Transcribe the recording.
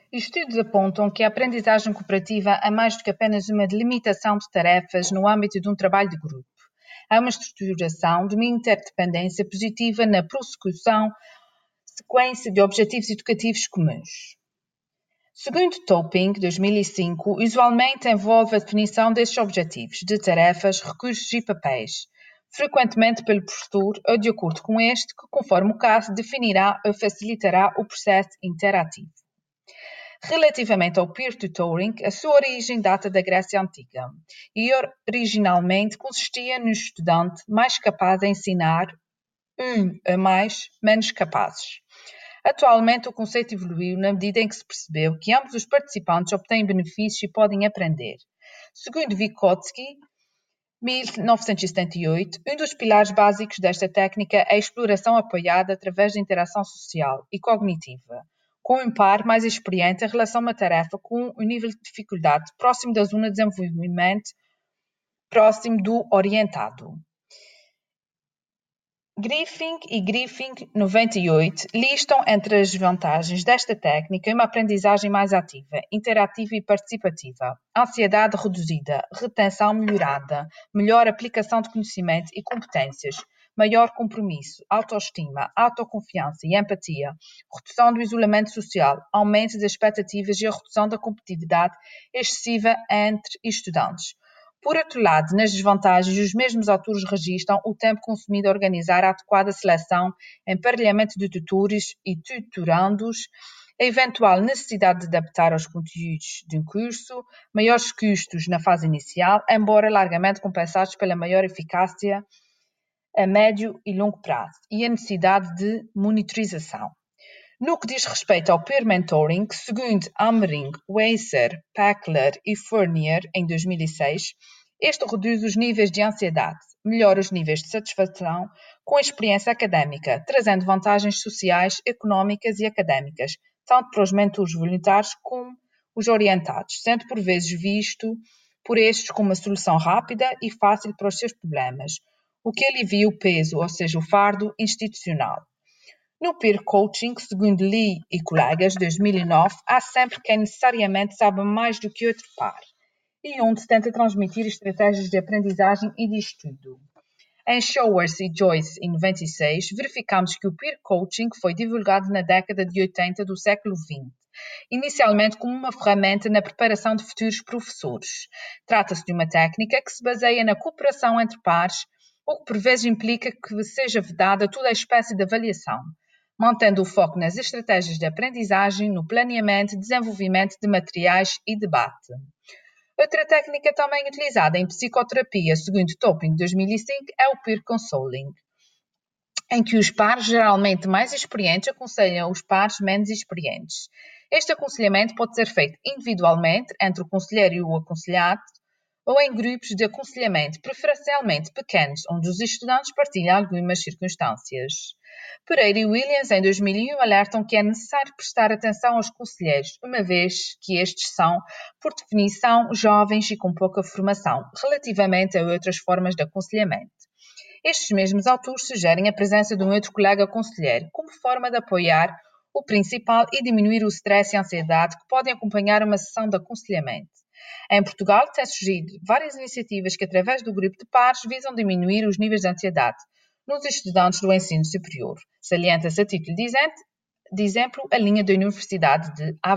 Estudos apontam que a aprendizagem cooperativa é mais do que apenas uma delimitação de tarefas no âmbito de um trabalho de grupo. É uma estruturação de uma interdependência positiva na prossecução sequência de objetivos educativos comuns. Segundo Topping, 2005, usualmente envolve a definição desses objetivos, de tarefas, recursos e papéis, frequentemente pelo professor ou de acordo com este, que, conforme o caso, definirá ou facilitará o processo interativo. Relativamente ao peer tutoring, a sua origem data da Grécia Antiga e originalmente consistia no estudante mais capaz de ensinar a mais menos capazes. Atualmente, o conceito evoluiu na medida em que se percebeu que ambos os participantes obtêm benefícios e podem aprender. Segundo Vygotsky, 1978, um dos pilares básicos desta técnica é a exploração apoiada através da interação social e cognitiva, com um par mais experiente em relação a uma tarefa com um nível de dificuldade próximo da zona de desenvolvimento próximo do orientado. Griffin e Griffin, 98, listam entre as vantagens desta técnica uma aprendizagem mais ativa, interativa e participativa, ansiedade reduzida, retenção melhorada, melhor aplicação de conhecimento e competências, maior compromisso, autoestima, autoconfiança e empatia, redução do isolamento social, aumento das expectativas e a redução da competitividade excessiva entre estudantes. Por outro lado, nas desvantagens, os mesmos autores registram o tempo consumido a organizar a adequada seleção, emparelhamento de tutores e tutorandos, a eventual necessidade de adaptar aos conteúdos de um curso, maiores custos na fase inicial, embora largamente compensados pela maior eficácia a médio e longo prazo, e a necessidade de monitorização. No que diz respeito ao peer mentoring, segundo Amring, Weiser, Packler e Fournier, em 2006, este reduz os níveis de ansiedade, melhora os níveis de satisfação com a experiência académica, trazendo vantagens sociais, económicas e académicas, tanto para os mentores voluntários como os orientados, sendo por vezes visto por estes como uma solução rápida e fácil para os seus problemas, o que alivia o peso, ou seja, o fardo institucional. No peer coaching, segundo Lee e colegas, 2009, há sempre quem necessariamente sabe mais do que outro par, e onde se tenta transmitir estratégias de aprendizagem e de estudo. Em Showers e Joyce, em 96, verificamos que o peer coaching foi divulgado na década de 80 do século XX, inicialmente como uma ferramenta na preparação de futuros professores. Trata-se de uma técnica que se baseia na cooperação entre pares, o que por vezes implica que seja vedada toda a espécie de avaliação, mantendo o foco nas estratégias de aprendizagem, no planeamento e desenvolvimento de materiais e debate. Outra técnica também utilizada em psicoterapia, segundo Topping 2005, é o peer counseling, em que os pares geralmente mais experientes aconselham os pares menos experientes. Este aconselhamento pode ser feito individualmente, entre o conselheiro e o aconselhado, ou em grupos de aconselhamento, preferencialmente pequenos, onde os estudantes partilham algumas circunstâncias. Pereira e Williams, em 2001, alertam que é necessário prestar atenção aos conselheiros, uma vez que estes são, por definição, jovens e com pouca formação, relativamente a outras formas de aconselhamento. Estes mesmos autores sugerem a presença de um outro colega conselheiro, como forma de apoiar o principal e diminuir o stress e a ansiedade que podem acompanhar uma sessão de aconselhamento. Em Portugal, tem surgido várias iniciativas que, através do grupo de pares, visam diminuir os níveis de ansiedade nos estudantes do ensino superior. Salienta-se a título de exemplo a linha da Universidade de Aveiro.